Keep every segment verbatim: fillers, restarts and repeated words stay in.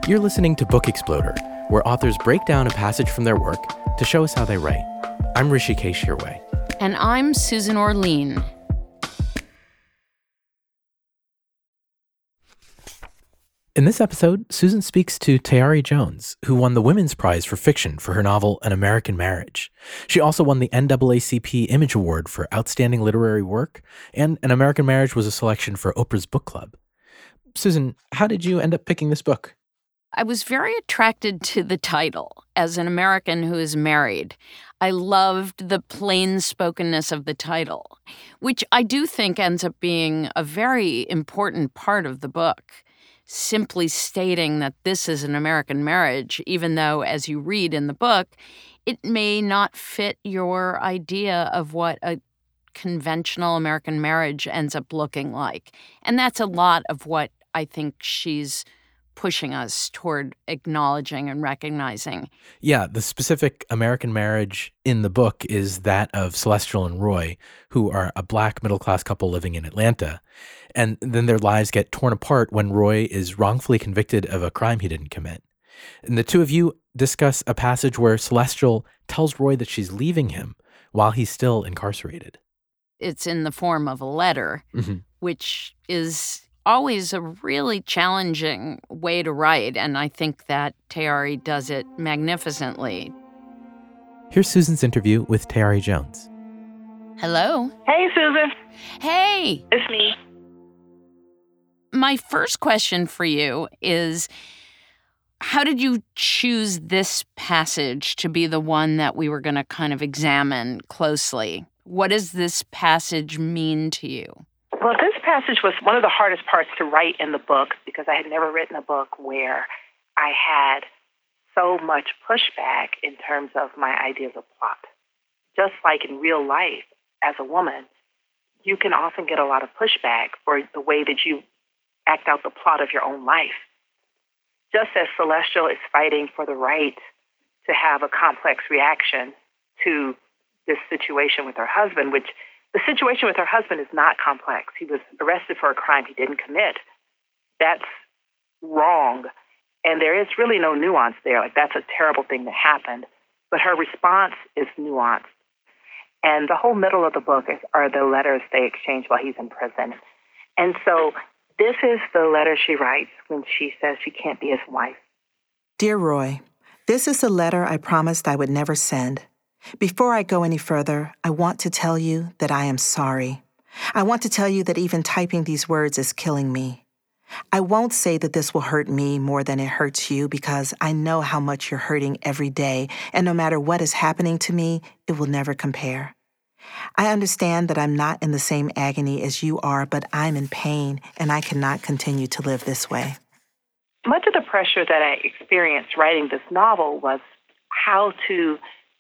You're listening to Book Exploder, where authors break down a passage from their work to show us how they write. I'm Hrishikesh Hirway. And I'm Susan Orlean. In this episode, Susan speaks to Tayari Jones, who won the Women's Prize for Fiction for her novel An American Marriage. She also won the N double A C P Image Award for Outstanding Literary Work, and An American Marriage was a selection for Oprah's Book Club. Susan, how did you end up picking this book? I was very attracted to the title. As an American who is married, I loved the plain-spokenness of the title, which I do think ends up being a very important part of the book. Simply stating that this is an American marriage, even though, as you read in the book, it may not fit your idea of what a conventional American marriage ends up looking like. And that's a lot of what I think she's pushing us toward acknowledging and recognizing. Yeah, the specific American marriage in the book is that of Celestial and Roy, who are a black middle-class couple living in Atlanta. And then their lives get torn apart when Roy is wrongfully convicted of a crime he didn't commit. And the two of you discuss a passage where Celestial tells Roy that she's leaving him while he's still incarcerated. It's in the form of a letter, mm-hmm. which is always a really challenging way to write, and I think that Tayari does it magnificently. Here's Susan's interview with Tayari Jones. Hello. Hey, Susan. Hey. It's me. My first question for you is, how did you choose this passage to be the one that we were going to kind of examine closely? What does this passage mean to you? Well, this passage was one of the hardest parts to write in the book because I had never written a book where I had so much pushback in terms of my ideas of plot. Just like in real life, as a woman, you can often get a lot of pushback for the way that you act out the plot of your own life. Just as Celestial is fighting for the right to have a complex reaction to this situation with her husband, which the situation with her husband is not complex. He was arrested for a crime he didn't commit. That's wrong. And there is really no nuance there. Like, that's a terrible thing that happened. But her response is nuanced. And the whole middle of the book is, are the letters they exchange while he's in prison. And so this is the letter she writes when she says she can't be his wife. Dear Roy, this is a letter I promised I would never send. Before I go any further, I want to tell you that I am sorry. I want to tell you that even typing these words is killing me. I won't say that this will hurt me more than it hurts you because I know how much you're hurting every day, and no matter what is happening to me, it will never compare. I understand that I'm not in the same agony as you are, but I'm in pain, and I cannot continue to live this way. Much of the pressure that I experienced writing this novel was how to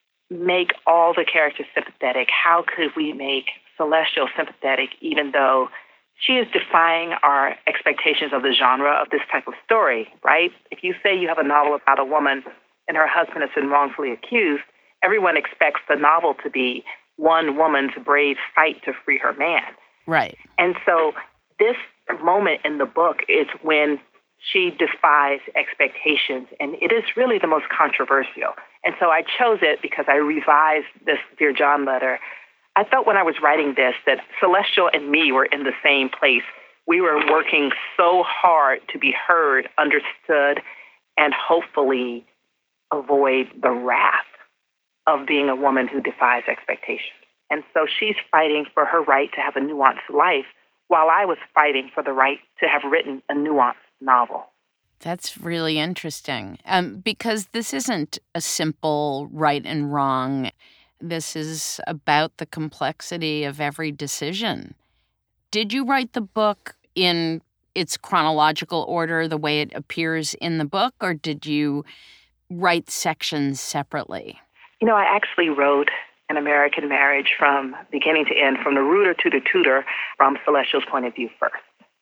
make all the characters sympathetic. How could we make Celestial sympathetic even though she is defying our expectations of the genre of this type of story, right? If you say you have a novel about a woman and her husband has been wrongfully accused, everyone expects the novel to be one woman's brave fight to free her man. Right. And so this moment in the book is when she defies expectations, and it is really the most controversial. And so I chose it because I revised this Dear John letter. I felt when I was writing this that Celestial and me were in the same place. We were working so hard to be heard, understood, and hopefully avoid the wrath of being a woman who defies expectations. And so she's fighting for her right to have a nuanced life while I was fighting for the right to have written a nuanced novel. That's really interesting, um, because this isn't a simple right and wrong. This is about the complexity of every decision. Did you write the book in its chronological order, the way it appears in the book, or did you write sections separately? You know, I actually wrote An American Marriage from beginning to end, from the rooter to the tutor, from Celestial's point of view first.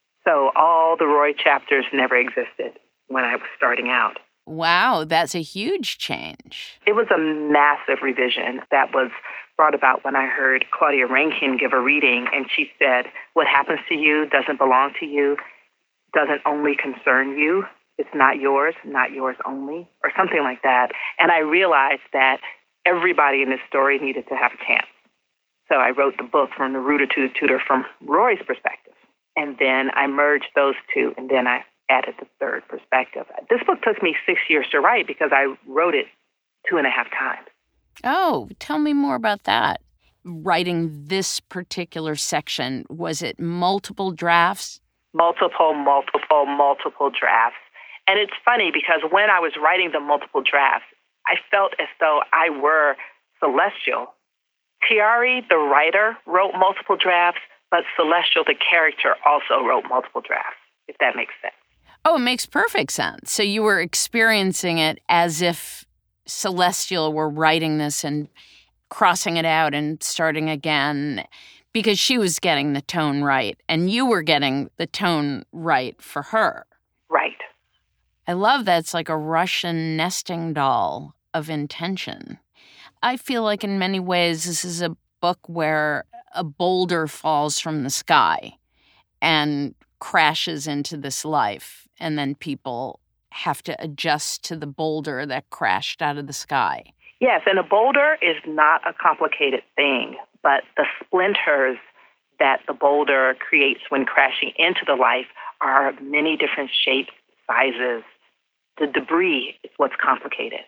So all the Roy chapters never existed when I was starting out. Wow, that's a huge change. It was a massive revision that was brought about when I heard Claudia Rankine give a reading, and she said, what happens to you doesn't belong to you, doesn't only concern you. It's not yours, not yours only, or something like that. And I realized that everybody in this story needed to have a chance. So I wrote the book from the rooter to the tutor from Roy's perspective. And then I merged those two, and then I added the third perspective. This book took me six years to write because I wrote it two and a half times. Oh, tell me more about that. Writing this particular section, was it multiple drafts? Multiple, multiple, multiple drafts. And it's funny because when I was writing the multiple drafts, I felt as though I were Celestial. Tiare, the writer, wrote multiple drafts, but Celestial, the character, also wrote multiple drafts, if that makes sense. Oh, it makes perfect sense. So you were experiencing it as if Celestial were writing this and crossing it out and starting again, because she was getting the tone right, and you were getting the tone right for her. Right. I love that. It's like a Russian nesting doll of intention. I feel like in many ways this is a book where a boulder falls from the sky and crashes into this life, and then people have to adjust to the boulder that crashed out of the sky. Yes, and a boulder is not a complicated thing, but the splinters that the boulder creates when crashing into the life are many different shapes, sizes. The debris is what's complicated.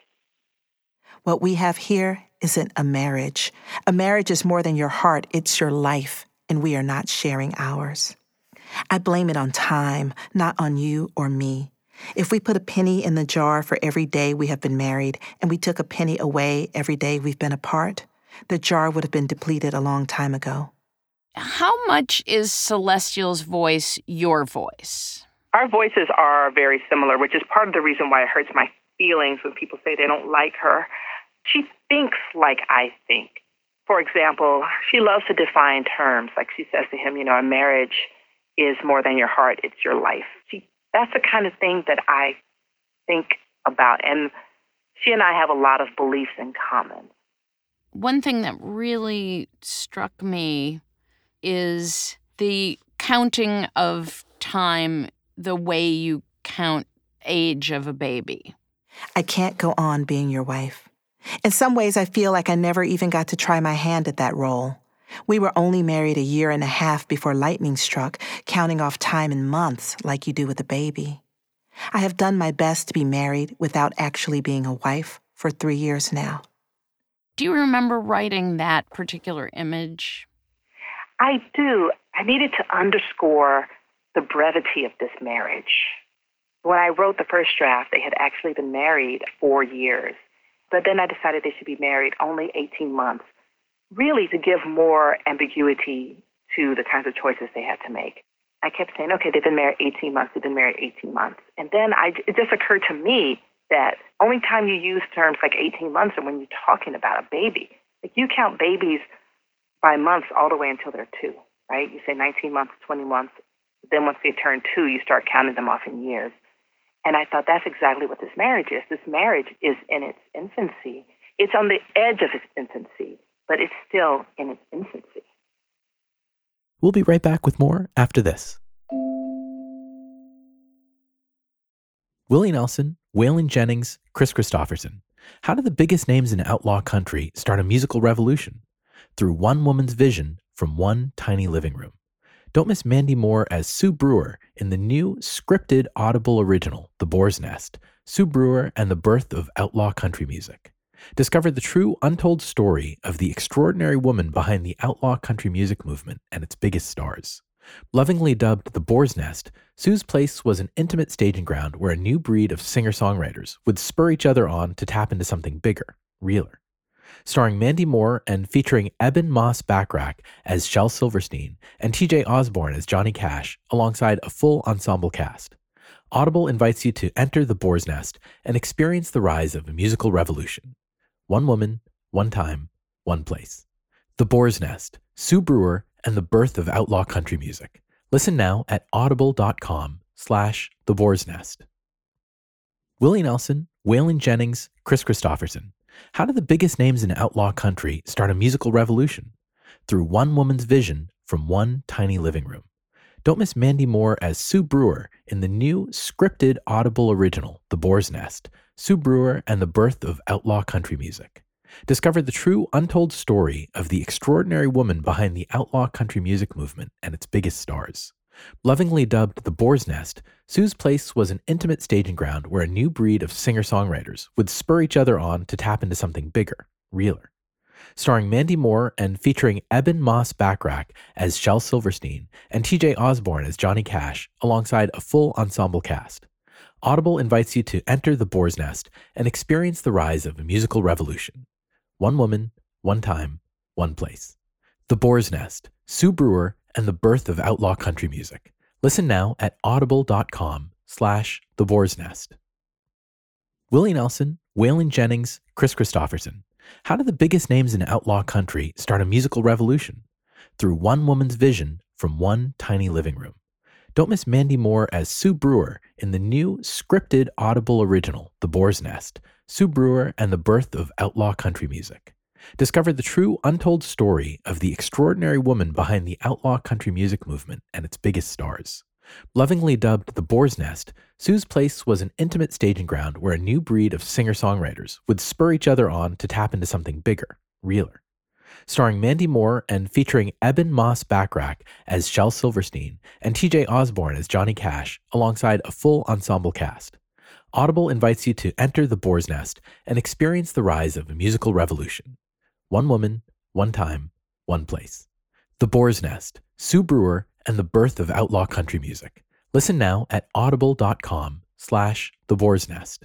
What we have here isn't a marriage. A marriage is more than your heart, it's your life, and we are not sharing ours. I blame it on time, not on you or me. If we put a penny in the jar for every day we have been married, and we took a penny away every day we've been apart, the jar would have been depleted a long time ago. How much is Celestial's voice your voice? Our voices are very similar, which is part of the reason why it hurts my feelings when people say they don't like her. She thinks like I think. For example, she loves to define terms. Like she says to him, you know, a marriage is more than your heart, it's your life. She, that's the kind of thing that I think about. And she and I have a lot of beliefs in common. One thing that really struck me is the counting of time the way you count age of a baby. I can't go on being your wife. In some ways, I feel like I never even got to try my hand at that role. We were only married a year and a half before lightning struck, counting off time in months like you do with a baby. I have done my best to be married without actually being a wife for three years now. Do you remember writing that particular image? I do. I needed to underscore the brevity of this marriage. When I wrote the first draft, they had actually been married four years. But then I decided they should be married only eighteen months, really to give more ambiguity to the kinds of choices they had to make. I kept saying, okay, they've been married eighteen months, they've been married eighteen months. And then I, it just occurred to me that only time you use terms like eighteen months are when you're talking about a baby. Like you count babies by months all the way until they're two, right? You say nineteen months, twenty months. Then once they turn two, you start counting them off in years. And I thought that's exactly what this marriage is. This marriage is in its infancy. It's on the edge of its infancy, but it's still in its infancy. We'll be right back with more after this. Willie Nelson, Waylon Jennings, Kris Kristofferson. How did the biggest names in outlaw country start a musical revolution? Through one woman's vision from one tiny living room. Don't miss Mandy Moore as Sue Brewer in the new scripted Audible original, The Boar's Nest, Sue Brewer and the Birth of Outlaw Country Music. Discover the true untold story of the extraordinary woman behind the outlaw country music movement and its biggest stars. Lovingly dubbed The Boar's Nest, Sue's place was an intimate staging ground where a new breed of singer-songwriters would spur each other on to tap into something bigger, realer. Starring Mandy Moore and featuring Eben Moss-Bachrach as Shel Silverstein and T J Osborne as Johnny Cash, alongside a full ensemble cast. Audible invites you to enter The Boar's Nest and experience the rise of a musical revolution. One woman, one time, one place. The Boar's Nest, Sue Brewer, and the Birth of Outlaw Country Music. Listen now at audible.com slash The Boar's Nest. Willie Nelson, Waylon Jennings, Kris Kristofferson. How did the biggest names in outlaw country start a musical revolution? Through one woman's vision from one tiny living room. Don't miss Mandy Moore as Sue Brewer in the new scripted Audible original, The Boar's Nest, Sue Brewer and the Birth of Outlaw Country Music. Discover the true untold story of the extraordinary woman behind the outlaw country music movement and its biggest stars. Lovingly dubbed The Boar's Nest, Sue's place was an intimate staging ground where a new breed of singer-songwriters would spur each other on to tap into something bigger, realer. Starring Mandy Moore and featuring Eben Moss Backrack as Shel Silverstein and T J Osborne as Johnny Cash, alongside a full ensemble cast. Audible invites you to enter The Boar's Nest and experience the rise of a musical revolution. One woman, one time, one place. The Boar's Nest, Sue Brewer, and the Birth of Outlaw Country Music. Listen now at audible.com slash The Boar's Nest. Willie Nelson, Waylon Jennings, Chris Christopherson. How did the biggest names in outlaw country start a musical revolution? Through one woman's vision from one tiny living room. Don't miss Mandy Moore as Sue Brewer in the new scripted Audible original, The Boar's Nest, Sue Brewer and the Birth of Outlaw Country Music. Discover the true untold story of the extraordinary woman behind the outlaw country music movement and its biggest stars. Lovingly dubbed The Boar's Nest, Sue's place was an intimate staging ground where a new breed of singer-songwriters would spur each other on to tap into something bigger, realer. Starring Mandy Moore and featuring Eben Moss Backrack as Shel Silverstein and T J Osborne as Johnny Cash, alongside a full ensemble cast. Audible invites you to enter The Boar's Nest and experience the rise of a musical revolution. One woman, one time, one place. The Boar's Nest, Sue Brewer, and the Birth of Outlaw Country Music. Listen now at audible.com slash The Boar's Nest.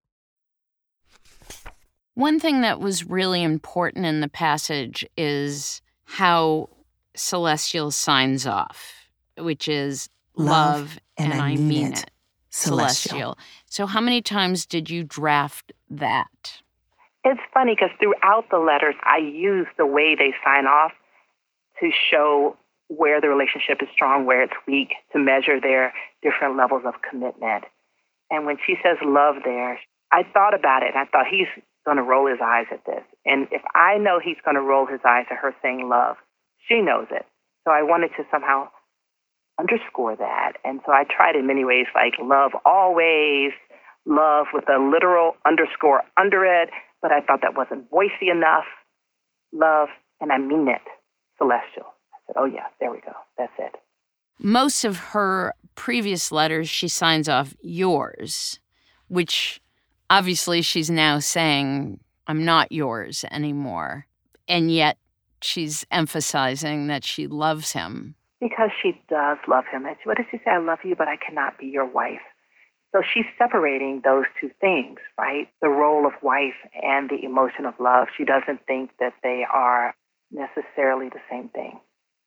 One thing that was really important in the passage is how Celestial signs off, which is love, love and, and I mean, mean it. it. Celestial. Celestial. So how many times did you draft that? It's funny because throughout the letters, I use the way they sign off to show where the relationship is strong, where it's weak, to measure their different levels of commitment. And when she says love there, I thought about it. I thought he's going to roll his eyes at this. And if I know he's going to roll his eyes at her saying love, she knows it. So I wanted to somehow underscore that. And so I tried in many ways, like love always, love with a literal underscore under it, but I thought that wasn't voicey enough. Love, and I mean it, Celestial. I said, oh yeah, there we go. That's it. Most of her previous letters, she signs off yours, which obviously she's now saying, I'm not yours anymore. And yet she's emphasizing that she loves him. Because she does love him. And what does she say? I love you, but I cannot be your wife. So she's separating those two things, right? The role of wife and the emotion of love. She doesn't think that they are necessarily the same thing.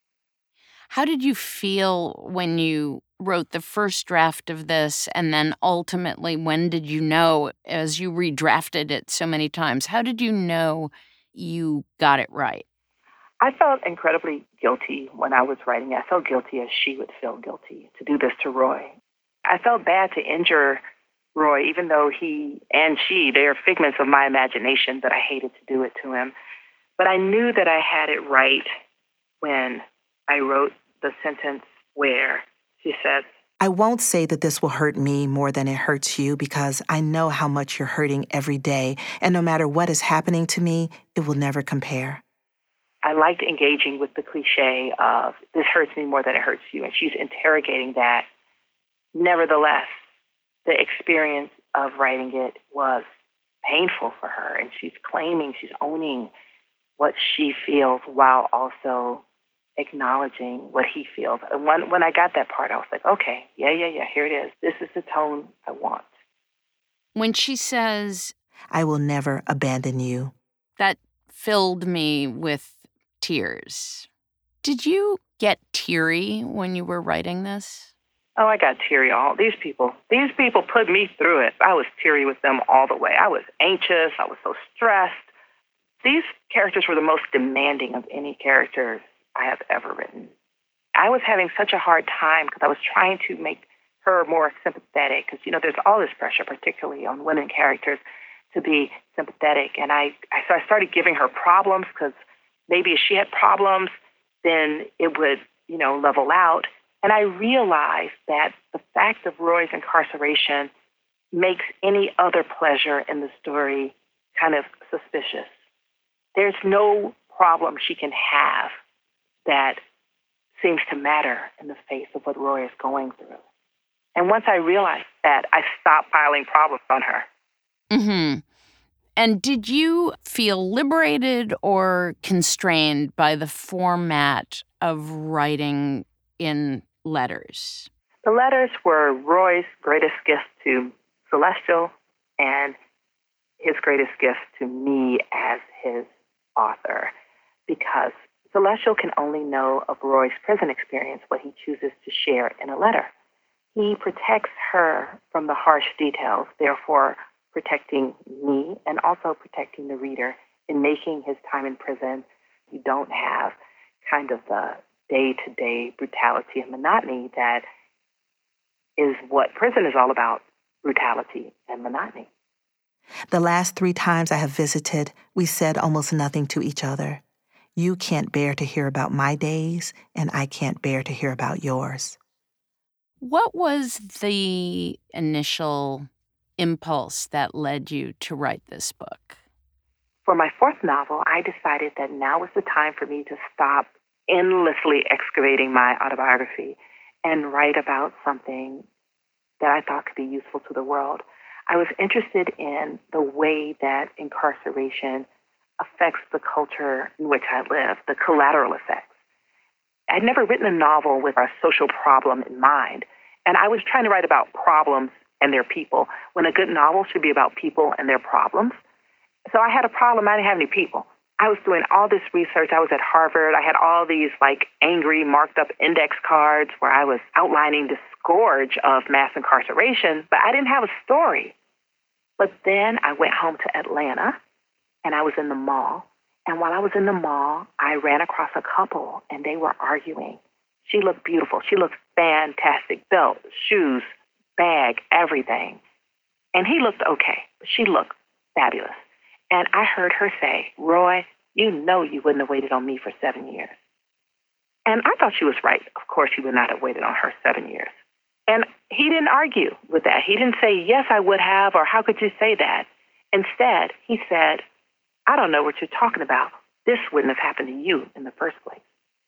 How did you feel when you wrote the first draft of this, and then ultimately, when did you know, as you redrafted it so many times, how did you know you got it right? I felt incredibly guilty when I was writing. I felt guilty as she would feel guilty to do this to Roy. I felt bad to injure Roy, even though he and she, they are figments of my imagination, but I hated to do it to him. But I knew that I had it right when I wrote the sentence where she says, I won't say that this will hurt me more than it hurts you because I know how much you're hurting every day, and no matter what is happening to me, it will never compare. I liked engaging with the cliche of, this hurts me more than it hurts you, and she's interrogating that. Nevertheless, the experience of writing it was painful for her, and she's claiming, she's owning what she feels while also acknowledging what he feels. And when, when I got that part, I was like, okay, yeah, yeah, yeah, here it is. This is the tone I want. When she says, I will never abandon you, that filled me with tears. Did you get teary when you were writing this? Oh, I got teary. All these people, these people put me through it. I was teary with them all the way. I was anxious. I was so stressed. These characters were the most demanding of any characters I have ever written. I was having such a hard time because I was trying to make her more sympathetic because, you know, there's all this pressure, particularly on women characters, to be sympathetic. And I, I, so I started giving her problems because maybe if she had problems, then it would, you know, level out. And I realized that the fact of Roy's incarceration makes any other pleasure in the story kind of suspicious. There's no problem she can have that seems to matter in the face of what Roy is going through. And once I realized that, I stopped piling problems on her. Mm-hmm. And did you feel liberated or constrained by the format of writing in letters? The letters were Roy's greatest gift to Celestial and his greatest gift to me as his author, because Celestial can only know of Roy's prison experience what he chooses to share in a letter. He protects her from the harsh details, therefore protecting me and also protecting the reader in making his time in prison. You don't have kind of the day-to-day brutality and monotony that is what prison is all about, brutality and monotony. The last three times I have visited, we said almost nothing to each other. You can't bear to hear about my days, and I can't bear to hear about yours. What was the initial impulse that led you to write this book? For my fourth novel, I decided that now was the time for me to stop endlessly excavating my autobiography and write about something that I thought could be useful to the world. I was interested in the way that incarceration affects the culture in which I live, the collateral effects. I'd never written a novel with a social problem in mind, and I was trying to write about problems and their people, when a good novel should be about people and their problems. So I had a problem. I didn't have any people. I was doing all this research. I was at Harvard. I had all these like angry marked up index cards where I was outlining the scourge of mass incarceration, but I didn't have a story. But then I went home to Atlanta and I was in the mall. And while I was in the mall, I ran across a couple and they were arguing. She looked beautiful. She looked fantastic. Belt, shoes, bag, everything. And he looked okay, but she looked fabulous. And I heard her say, Roy, you know you wouldn't have waited on me for seven years. And I thought she was right. Of course, he would not have waited on her seven years. And he didn't argue with that. He didn't say, yes, I would have, or how could you say that? Instead, he said, I don't know what you're talking about. This wouldn't have happened to you in the first place.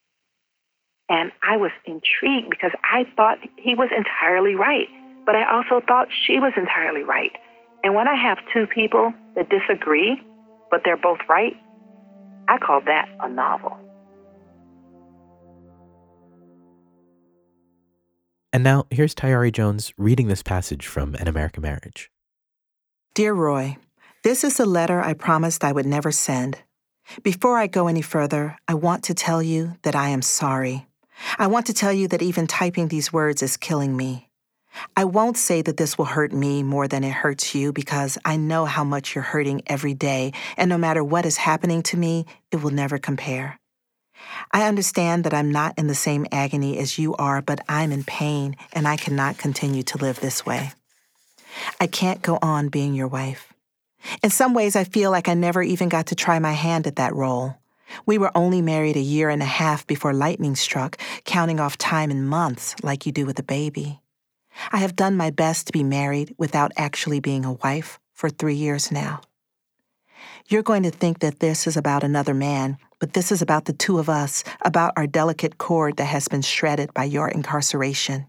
And I was intrigued because I thought he was entirely right, but I also thought she was entirely right. And when I have two people that disagree, but they're both right, I call that a novel. And now here's Tayari Jones reading this passage from An American Marriage. Dear Roy, this is a letter I promised I would never send. Before I go any further, I want to tell you that I am sorry. I want to tell you that even typing these words is killing me. I won't say that this will hurt me more than it hurts you because I know how much you're hurting every day, and no matter what is happening to me, it will never compare. I understand that I'm not in the same agony as you are, but I'm in pain, and I cannot continue to live this way. I can't go on being your wife. In some ways, I feel like I never even got to try my hand at that role. We were only married a year and a half before lightning struck, counting off time in months like you do with a baby. I have done my best to be married without actually being a wife for three years now. You're going to think that this is about another man, but this is about the two of us, about our delicate cord that has been shredded by your incarceration.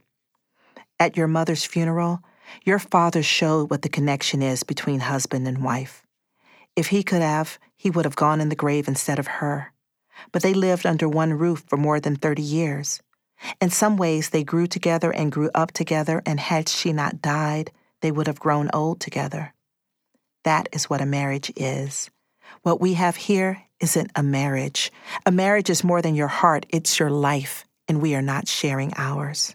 At your mother's funeral, your father showed what the connection is between husband and wife. If he could have, he would have gone in the grave instead of her. But they lived under one roof for more than thirty years. In some ways, they grew together and grew up together, and had she not died, they would have grown old together. That is what a marriage is. What we have here isn't a marriage. A marriage is more than your heart, it's your life, and we are not sharing ours.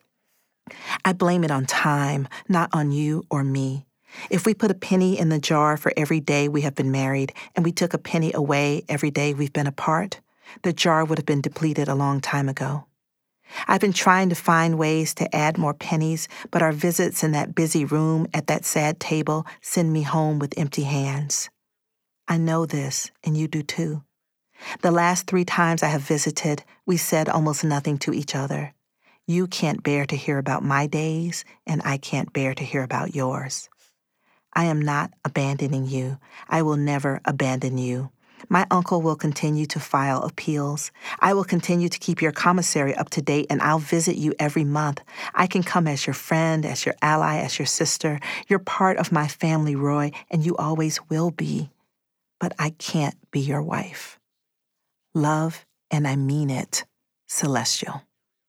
I blame it on time, not on you or me. If we put a penny in the jar for every day we have been married, and we took a penny away every day we've been apart, the jar would have been depleted a long time ago. I've been trying to find ways to add more pennies, but our visits in that busy room at that sad table send me home with empty hands. I know this, and you do too. The last three times I have visited, we said almost nothing to each other. You can't bear to hear about my days, and I can't bear to hear about yours. I am not abandoning you. I will never abandon you. My uncle will continue to file appeals. I will continue to keep your commissary up to date, and I'll visit you every month. I can come as your friend, as your ally, as your sister. You're part of my family, Roy, and you always will be. But I can't be your wife. Love, and I mean it, Celestial.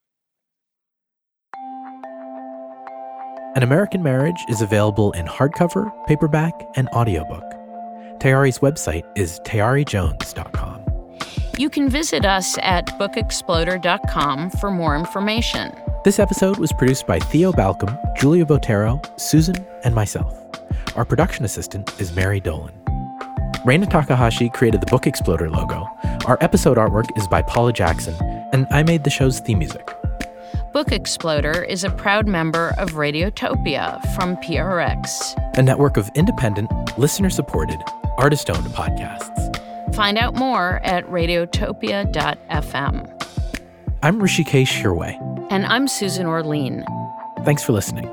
An American Marriage is available in hardcover, paperback, and audiobook. Tayari's website is tayari jones dot com. You can visit us at book exploder dot com for more information. This episode was produced by Theo Balcom, Julia Botero, Susan, and myself. Our production assistant is Mary Dolan. Reina Takahashi created the Book Exploder logo. Our episode artwork is by Paula Jackson, and I made the show's theme music. Book Exploder is a proud member of Radiotopia from P R X, a network of independent, listener-supported, artist-owned podcasts. Find out more at radiotopia dot f m. I'm Rishikesh Hirway. And I'm Susan Orlean. Thanks for listening.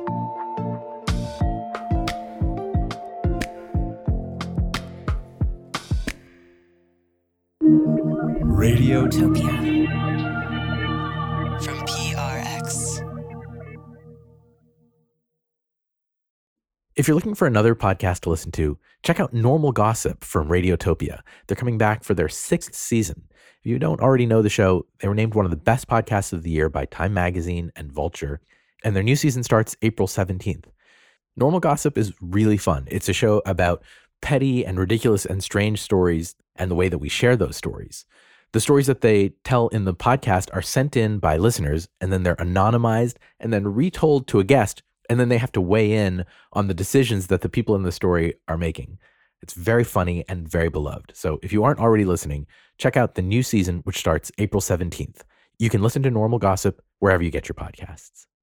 Radiotopia from P R X. If you're looking for another podcast to listen to, check out Normal Gossip from Radiotopia. They're coming back for their sixth season. If you don't already know the show, they were named one of the best podcasts of the year by Time Magazine and Vulture, and their new season starts April seventeenth. Normal Gossip is really fun. It's a show about petty and ridiculous and strange stories and the way that we share those stories. The stories that they tell in the podcast are sent in by listeners, and then they're anonymized and then retold to a guest, and then they have to weigh in on the decisions that the people in the story are making. It's very funny and very beloved. So if you aren't already listening, check out the new season, which starts April seventeenth. You can listen to Normal Gossip wherever you get your podcasts.